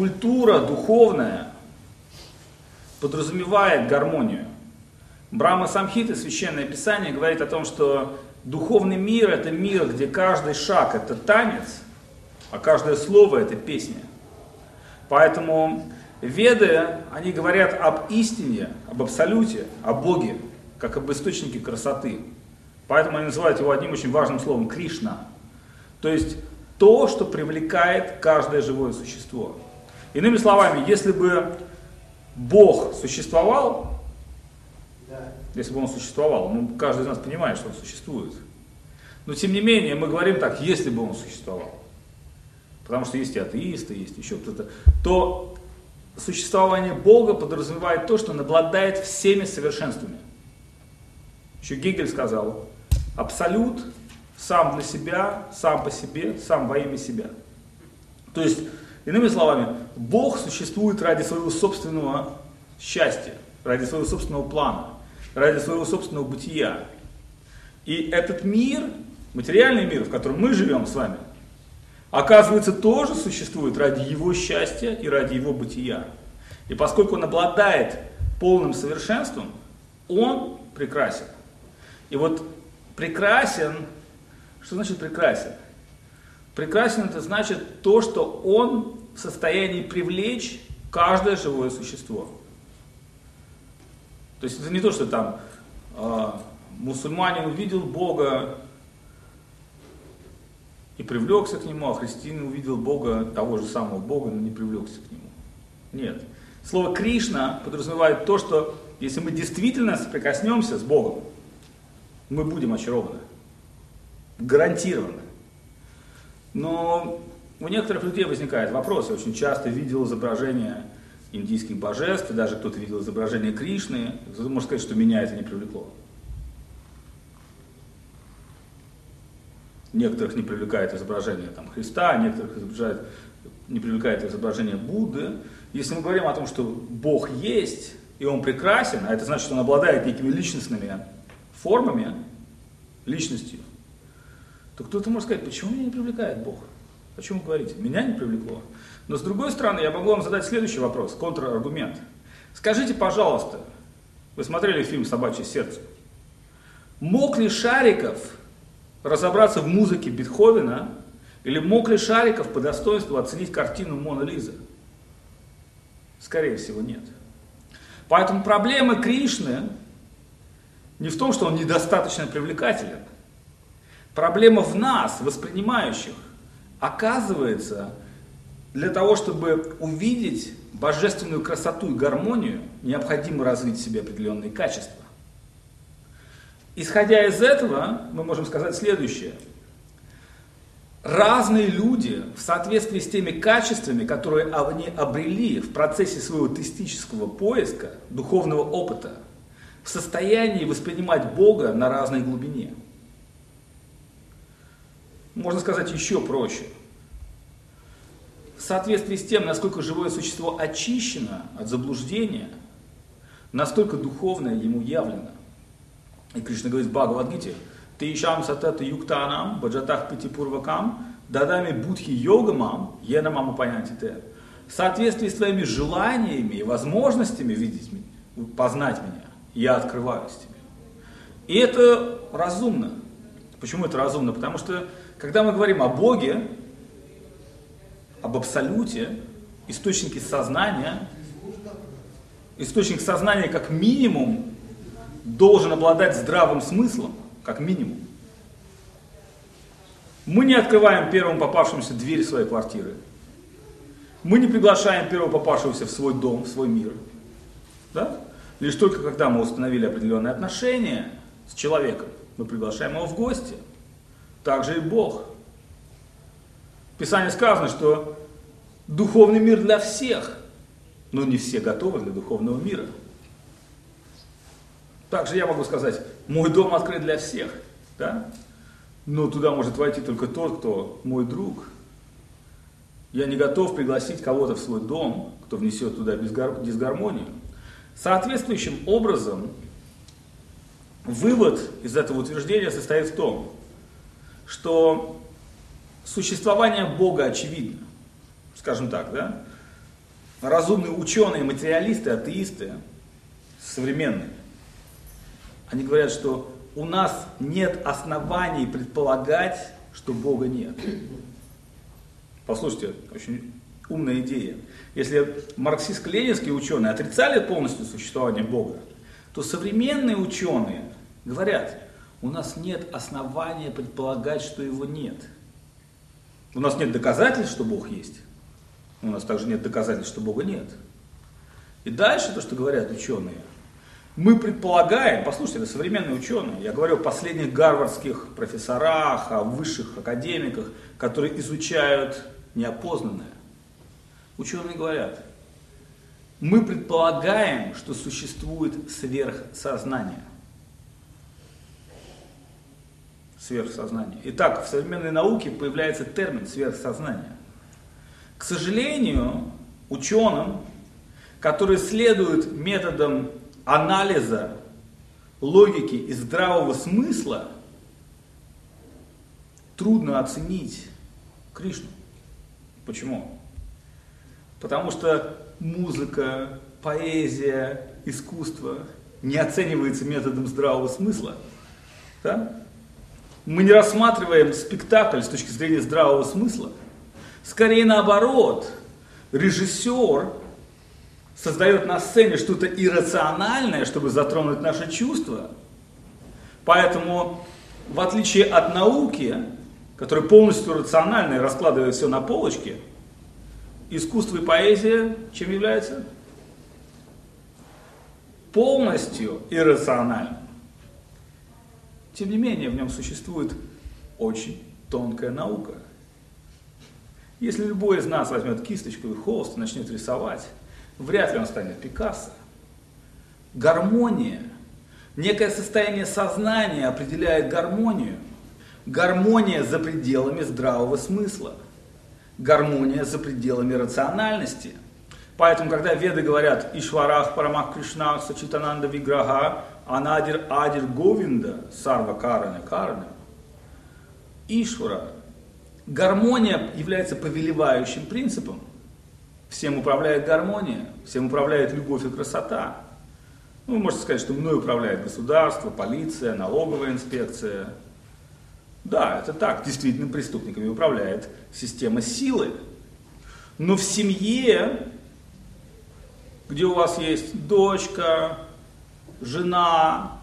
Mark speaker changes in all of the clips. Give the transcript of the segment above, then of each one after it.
Speaker 1: культура духовная подразумевает гармонию. Брахма Самхита, Священное Писание, говорит о том, что духовный мир — это мир, где каждый шаг — это танец, а каждое слово — это песня. Поэтому Веды, они говорят об истине, об абсолюте, о Боге, как об источнике красоты. Поэтому они называют его одним очень важным словом — Кришна. То есть то, что привлекает каждое живое существо. Иными словами, если бы Бог существовал, если бы он существовал, ну, каждый из нас понимает, что он существует. Но тем не менее, мы говорим так, если бы он существовал. Потому что есть и атеисты, есть еще кто-то. То существование Бога подразумевает то, что он обладает всеми совершенствами. Еще Гегель сказал, абсолют сам для себя, сам по себе, сам во имя себя. То есть, иными словами, Бог существует ради своего собственного счастья, ради своего собственного плана, ради своего собственного бытия. И этот мир, материальный мир, в котором мы живем с вами, оказывается, тоже существует ради его счастья и ради его бытия. И поскольку он обладает полным совершенством, он прекрасен. И вот прекрасен, что значит прекрасен? Прекрасен — это значит то, что он в состоянии привлечь каждое живое существо. То есть это не то, что там мусульманин увидел Бога и привлекся к нему, а христианин увидел Бога, того же самого Бога, но не привлекся к нему. Нет. Слово Кришна подразумевает то, что если мы действительно соприкоснемся с Богом, мы будем очарованы. Гарантированно. Но у некоторых людей возникает вопрос. Я очень часто видел изображения индийских божеств, и даже кто-то видел изображение Кришны. Кто-то может сказать, что меня это не привлекло. Некоторых не привлекает изображение там, Христа, некоторых не привлекает изображение Будды. Если мы говорим о том, что Бог есть, и Он прекрасен, а это значит, что Он обладает некими личностными формами, личностью, то кто-то может сказать, почему меня не привлекает Бог? Почему вы говорите? Меня не привлекло. Но с другой стороны, я могу вам задать следующий вопрос, контраргумент. Скажите, пожалуйста, вы смотрели фильм «Собачье сердце»? Мог ли Шариков разобраться в музыке Бетховена, или мог ли Шариков по достоинству оценить картину «Мона Лиза»? Скорее всего, нет. Поэтому проблема Кришны не в том, что он недостаточно привлекателен. Проблема в нас, воспринимающих. Оказывается, для того, чтобы увидеть божественную красоту и гармонию, необходимо развить в себе определенные качества. Исходя из этого, мы можем сказать следующее. Разные люди в соответствии с теми качествами, которые они обрели в процессе своего теистического поиска, духовного опыта, в состоянии воспринимать Бога на разной глубине. Можно сказать еще проще. В соответствии с тем, насколько живое существо очищено от заблуждения, настолько духовное ему явлено. И Кришна говорит в Бхагавад-гите: «Тейшам сатата юктанам баджатах пятипурвакам дадами будхи йогамам енамам упаянтите». В соответствии с твоими желаниями и возможностями видеть меня, познать меня, я открываюсь тебе. И это разумно. Почему это разумно? Потому что, когда мы говорим о Боге, об абсолюте, источник сознания как минимум должен обладать здравым смыслом, как минимум. Мы не открываем первому попавшемуся дверь своей квартиры. Мы не приглашаем первого попавшегося в свой дом, в свой мир. Да? Лишь только когда мы установили определенные отношения с человеком, мы приглашаем его в гости. Так же и Бог. В Писании сказано, что духовный мир для всех, но не все готовы для духовного мира. Также я могу сказать, мой дом открыт для всех, да? Но туда может войти только тот, кто мой друг. Я не готов пригласить кого-то в свой дом, кто внесет туда дисгармонию. Соответствующим образом, вывод из этого утверждения состоит в том, что существование Бога очевидно. Скажем так, да? разумные ученые, материалисты, атеисты, современные, они говорят, что у нас нет оснований предполагать, что Бога нет. Послушайте, очень умная идея. Если марксистско-ленинские ученые отрицали полностью существование Бога, то современные ученые говорят, у нас нет основания предполагать, что его нет. У нас нет доказательств, что Бог есть. У нас также нет доказательств, что Бога нет. И дальше то, что говорят ученые, мы предполагаем, послушайте, это современные ученые, я говорю о последних гарвардских профессорах, о высших академиках, которые изучают неопознанное. Ученые говорят, мы предполагаем, что существует сверхсознание. Сверхсознание. Итак, в современной науке появляется термин сверхсознание. К сожалению, ученым, которые следуют методам анализа, логики и здравого смысла, трудно оценить Кришну. Почему? Потому что музыка, поэзия, искусство не оценивается методом здравого смысла. Да? Мы не рассматриваем спектакль с точки зрения здравого смысла. Скорее наоборот, режиссер создает на сцене что-то иррациональное, чтобы затронуть наши чувства. Поэтому, в отличие от науки, которая полностью рациональна и раскладывает все на полочке, искусство и поэзия чем являются? Полностью иррациональным. Тем не менее, в нем существует очень тонкая наука. Если любой из нас возьмет кисточку и холст и начнет рисовать, вряд ли он станет Пикассо. Гармония, некое состояние сознания определяет гармонию. Гармония за пределами здравого смысла. Гармония за пределами рациональности. Поэтому, когда веды говорят «Ишварах Парамах Кришна Сачитананда Виграха Анадир Адир Говинда Сарва Карана Карана», Ишвара, гармония является повелевающим принципом. Всем управляет гармония, всем управляет любовь и красота. Ну, вы можете сказать, что мной управляет государство, полиция, налоговая инспекция. Да, это так, действительно преступниками управляет система силы. Но в семье, где у вас есть дочка, жена,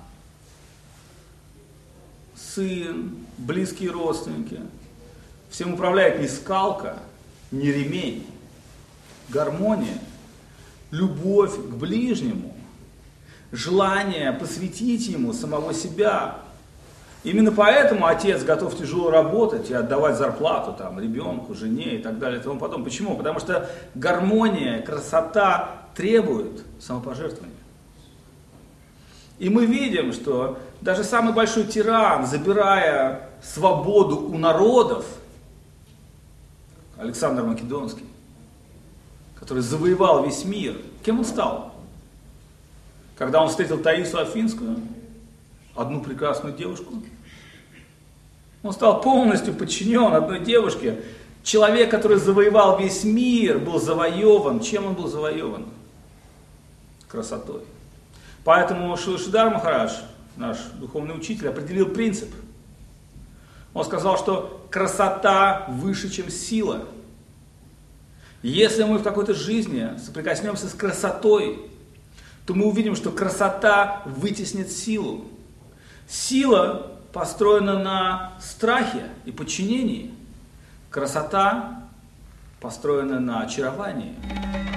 Speaker 1: сын, близкие родственники, всем управляет не скалка, не ремень. Гармония, любовь к ближнему, желание посвятить ему самого себя. Именно поэтому отец готов тяжело работать и отдавать зарплату там, ребенку, жене и так далее и тому подобное. Почему? Потому что гармония, красота требует самопожертвования. И мы видим, что даже самый большой тиран, забирая свободу у народов, Александр Македонский, который завоевал весь мир, кем он стал? Когда он встретил Таису Афинскую, одну прекрасную девушку, он стал полностью подчинен одной девушке. Человек, который завоевал весь мир, был завоеван. Чем он был завоеван? Красотой. Поэтому Шридар Махарадж, наш духовный учитель, определил принцип. Он сказал, что красота выше, чем сила. Если мы в какой-то жизни соприкоснемся с красотой, то мы увидим, что красота вытеснит силу. Сила построена на страхе и подчинении. Красота построена на очаровании.